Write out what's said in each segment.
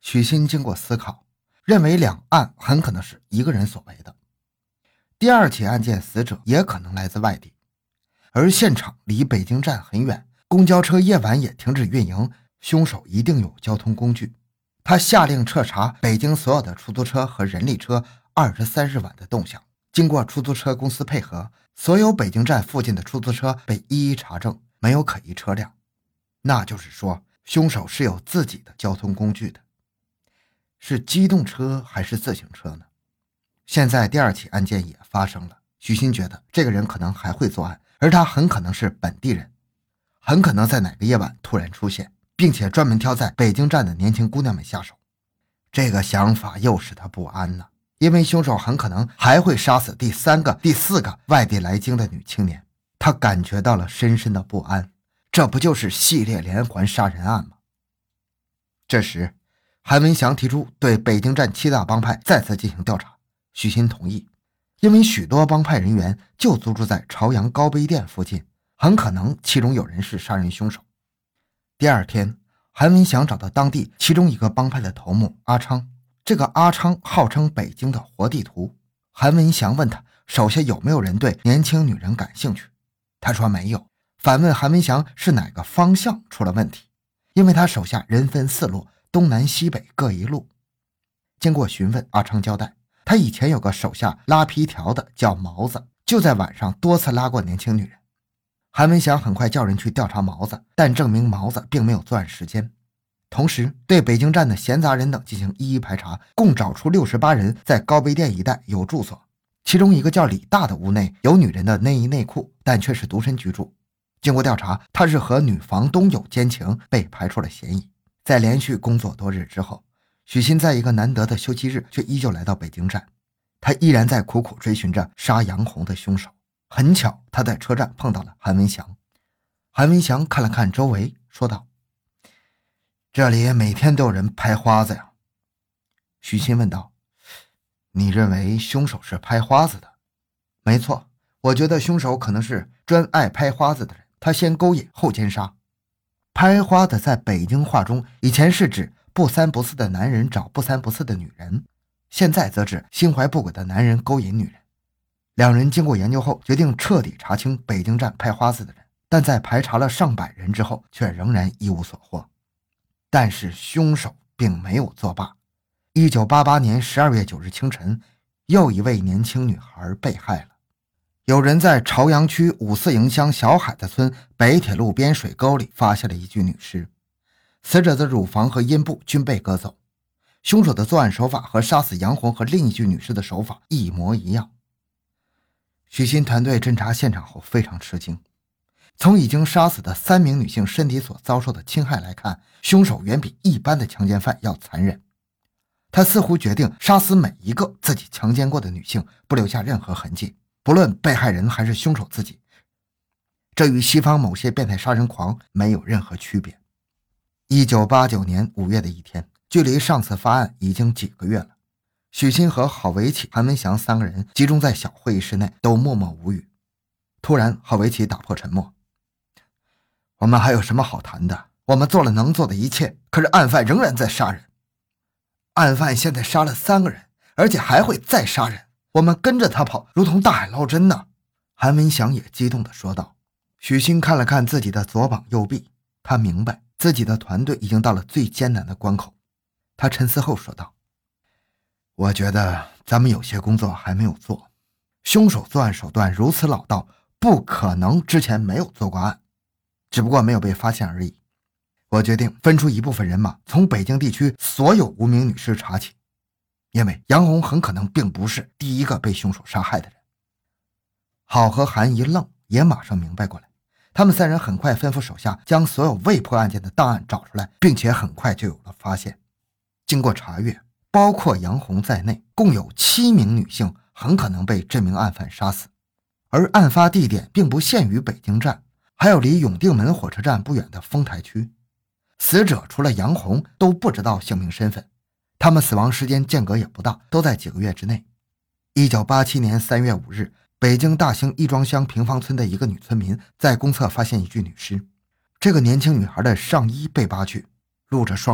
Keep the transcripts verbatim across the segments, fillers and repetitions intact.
许昕经过思考，认为两案很可能是一个人所为的。第二起案件死者也可能来自外地，而现场离北京站很远，公交车夜晚也停止运营，凶手一定有交通工具。他下令彻查北京所有的出租车和人力车二十三日晚的动向，经过出租车公司配合，所有北京站附近的出租车被一一查证，没有可疑车辆。那就是说，凶手是有自己的交通工具的。是机动车还是自行车呢？现在第二起案件也发生了，许昕觉得这个人可能还会作案，而他很可能是本地人，很可能在哪个夜晚突然出现，并且专门挑在北京站的年轻姑娘们下手。这个想法又使他不安呢，因为凶手很可能还会杀死第三个、第四个外地来京的女青年。他感觉到了深深的不安，这不就是系列连环杀人案吗？这时韩文祥提出对北京站七大帮派再次进行调查，许昕同意，因为许多帮派人员就租住在朝阳高碑店附近，很可能其中有人是杀人凶手。第二天，韩文祥找到当地其中一个帮派的头目阿昌，这个阿昌号称北京的活地图。韩文祥问他手下有没有人对年轻女人感兴趣，他说没有，反问韩文祥是哪个方向出了问题，因为他手下人分四路，东南西北各一路。经过询问，阿昌交代，他以前有个手下拉皮条的叫毛子，就在晚上多次拉过年轻女人。韩文祥很快叫人去调查毛子，但证明毛子并没有作案时间。同时对北京站的闲杂人等进行一一排查，共找出六十八人在高碑店一带有住所，其中一个叫李大的屋内有女人的内衣内裤，但却是独身居住。经过调查，他是和女房东有奸情，被排除了嫌疑。在连续工作多日之后，许昕在一个难得的休息日却依旧来到北京站，他依然在苦苦追寻着杀杨红的凶手。很巧，他在车站碰到了韩文祥。韩文祥看了看周围，说道：这里每天都有人拍花子呀。许昕问道：你认为凶手是拍花子的？没错，我觉得凶手可能是专爱拍花子的人，他先勾引后奸杀。拍花子在北京话中以前是指不三不四的男人找不三不四的女人，现在则指心怀不轨的男人勾引女人。两人经过研究后决定彻底查清北京站拍花子的人，但在排查了上百人之后却仍然一无所获。但是凶手并没有作罢。一九八八年十二月九日清晨，又一位年轻女孩被害了。有人在朝阳区五四营乡小海子村北铁路边水沟里发现了一具女尸，死者的乳房和阴部均被割走。凶手的作案手法和杀死杨红和另一具女尸的手法一模一样。许昕团队侦查现场后非常吃惊，从已经杀死的三名女性身体所遭受的侵害来看，凶手远比一般的强奸犯要残忍。他似乎决定杀死每一个自己强奸过的女性，不留下任何痕迹，不论被害人还是凶手自己。这与西方某些变态杀人狂没有任何区别。一九八九年五月的一天，距离上次发案已经几个月了。许昕和郝维启、韩文祥三个人集中在小会议室内，都默默无语。突然，郝维启打破沉默：我们还有什么好谈的？我们做了能做的一切，可是案犯仍然在杀人。案犯现在杀了三个人，而且还会再杀人，我们跟着他跑，如同大海捞针呢。韩文祥也激动地说道。许昕看了看自己的左膀右臂，他明白自己的团队已经到了最艰难的关口。他沉思后说道：我觉得咱们有些工作还没有做。凶手作案手段如此老道，不可能之前没有做过案，只不过没有被发现而已。我决定分出一部分人马，从北京地区所有无名女尸查起，因为杨红很可能并不是第一个被凶手杀害的人。郝和韩一愣，也马上明白过来。他们三人很快吩咐手下将所有未破案件的档案找出来，并且很快就有了发现。经过查阅，包括杨红在内，共有七名女性很可能被这名案犯杀死。而案发地点并不限于北京站，还有离永定门火车站不远的丰台区。死者除了杨红都不知道姓名身份，他们死亡时间间隔也不大，都在几个月之内。一九八七年三月五日，北京大兴亦庄乡平房村的一个女村民在公厕发现一具女尸。这个年轻女孩的上衣被扒去，露着双乳，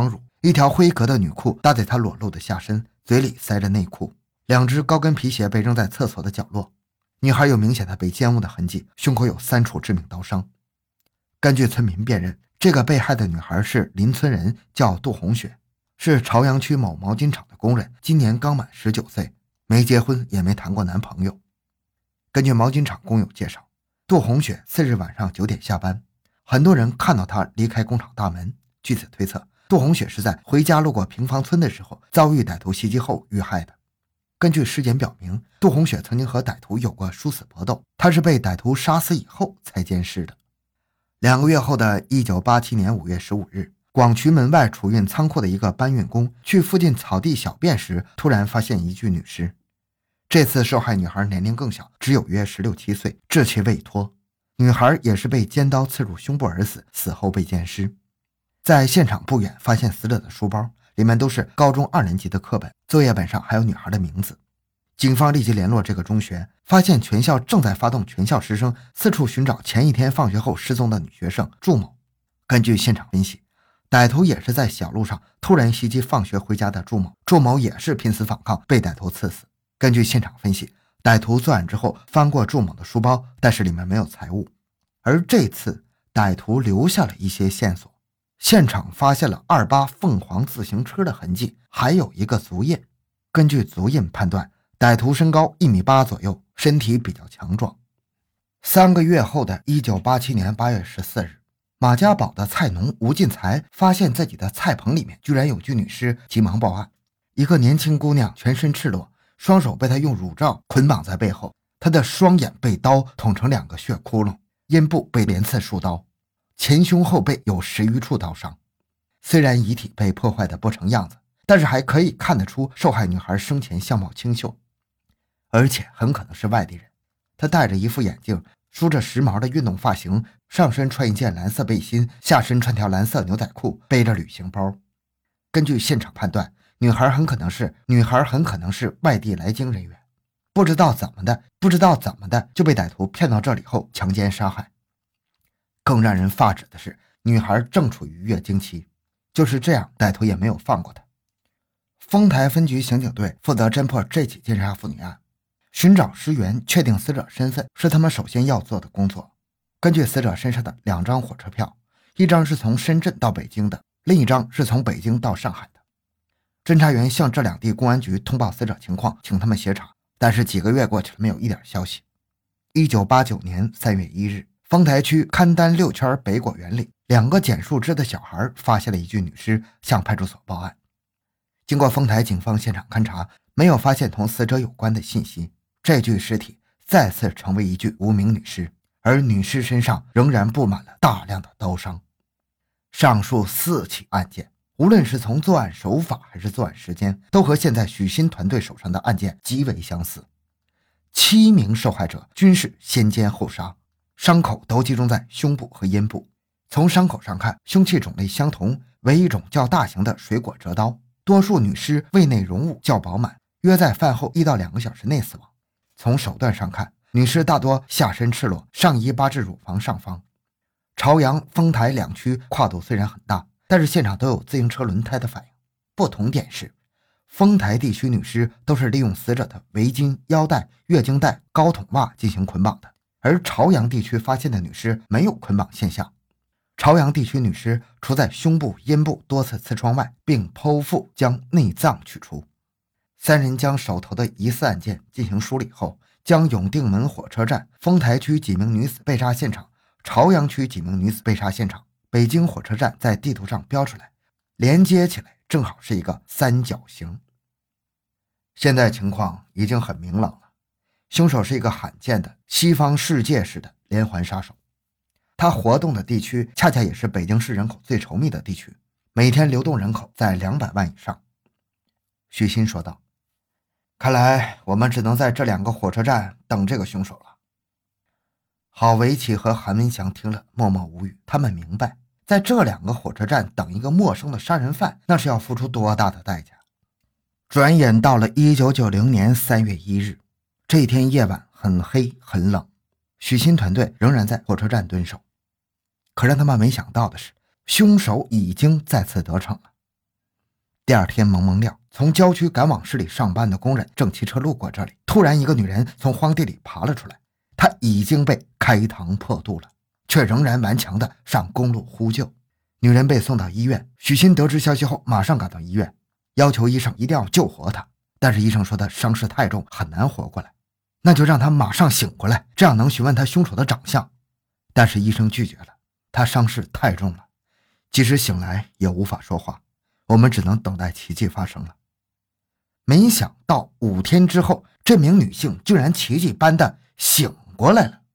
一条灰格的女裤搭在她裸露的下身，嘴里塞着内裤，两只高跟皮鞋被扔在厕所的角落。女孩有明显的被奸污的痕迹，胸口有三处致命刀伤。根据村民辨认，这个被害的女孩是邻村人，叫杜红雪，是朝阳区某毛巾厂的工人，今年刚满十九岁，没结婚也没谈过男朋友。根据毛巾厂工友介绍，杜红雪次日晚上九点下班，很多人看到她离开工厂大门，据此推测，杜红雪是在回家路过平房村的时候遭遇歹徒袭击后遇害的。根据尸检表明，杜红雪曾经和歹徒有过殊死搏斗，她是被歹徒杀死以后才奸尸的。两个月后的一九八七年五月十五日，广渠门外储运仓库的一个搬运工去附近草地小便时，突然发现一具女尸。这次受害女孩年龄更小，只有约十六七岁，稚气未脱。女孩也是被尖刀刺入胸部而死，死后被奸尸。在现场不远发现死者的书包，里面都是高中二年级的课本，作业本上还有女孩的名字。警方立即联络这个中学，发现全校正在发动全校师生四处寻找前一天放学后失踪的女学生祝某。根据现场分析，歹徒也是在小路上突然袭击放学回家的祝某，祝某也是拼死反抗，被歹徒刺死。根据现场分析，歹徒作案之后翻过祝某的书包，但是里面没有财物。而这次歹徒留下了一些线索，现场发现了二八凤凰自行车的痕迹，还有一个足印。根据足印判断，歹徒身高一米八左右，身体比较强壮。三个月后的一九八七年八月十四日，马家堡的菜农吴进才发现自己的菜棚里面居然有具女尸，急忙报案。一个年轻姑娘全身赤裸，双手被他用乳罩捆绑在背后，她的双眼被刀捅成两个血窟窿，阴部被连刺数刀，前胸后背有十余处刀伤。虽然遗体被破坏的不成样子，但是还可以看得出受害女孩生前相貌清秀，而且很可能是外地人。她戴着一副眼镜，梳着时髦的运动发型，上身穿一件蓝色背心，下身穿条蓝色牛仔裤，背着旅行包。根据现场判断，女孩很可能是女孩很可能是外地来京人员，不知道怎么的不知道怎么的就被歹徒骗到这里后强奸杀害。更让人发指的是，女孩正处于月经期，就是这样，歹徒也没有放过她。丰台分局刑警队负责侦破这起奸杀妇女案，寻找尸源，确定死者身份是他们首先要做的工作。根据死者身上的两张火车票，一张是从深圳到北京的，另一张是从北京到上海的。侦查员向这两地公安局通报死者情况，请他们协查，但是几个月过去了，没有一点消息。一九八九年三月一日，丰台区勘丹六圈北果园里，两个捡树枝的小孩发现了一具女尸，向派出所报案。经过丰台警方现场勘查，没有发现同死者有关的信息，这具尸体再次成为一具无名女尸，而女尸身上仍然布满了大量的刀伤。上述四起案件，无论是从作案手法还是作案时间，都和现在许鑫团队手上的案件极为相似。七名受害者均是先奸后杀，伤口都集中在胸部和阴部。从伤口上看，凶器种类相同，为一种较大型的水果折刀。多数女尸胃内容物较饱满，约在饭后一到两个小时内死亡。从手段上看，女尸大多下身赤裸，上衣扒至乳房上方。朝阳、丰台两区跨度虽然很大，但是现场都有自行车轮胎的反应。不同点是，丰台地区女尸都是利用死者的围巾、腰带、月经带、高筒袜进行捆绑的，而朝阳地区发现的女尸没有捆绑现象。朝阳地区女尸除在胸部、阴部多次刺创外，并剖腹将内脏取出。三人将手头的疑似案件进行梳理后，将永定门火车站、丰台区几名女子被杀现场、朝阳区几名女子被杀现场、北京火车站在地图上标出来，连接起来正好是一个三角形。现在情况已经很明朗了，凶手是一个罕见的西方世界式的连环杀手。他活动的地区恰恰也是北京市人口最稠密的地区，每天流动人口在两百万以上。许鑫说道，看来我们只能在这两个火车站等这个凶手了。郝维奇和韩文祥听了默默无语，他们明白在这两个火车站等一个陌生的杀人犯，那是要付出多大的代价。转眼到了一九九零年三月一日，这一天夜晚很黑很冷，许鑫团队仍然在火车站蹲守。可让他们没想到的是，凶手已经再次得逞了。 第二天蒙蒙亮，从郊区赶往市里上班的工人正骑车路过这里，突然一个女人从荒地里爬了出来，她已经被开膛破肚了，却仍然顽强地上公路呼救。女人被送到医院，许昕得知消息后马上赶到医院，要求医生一定要救活她，但是医生说她伤势太重，很难活过来，那就让她马上醒过来，这样能询问她凶手的长相。但是医生拒绝了，她伤势太重了，即使醒来也无法说话，我们只能等待奇迹发生了。没想到五天之后，这名女性居然奇迹般的醒过来了。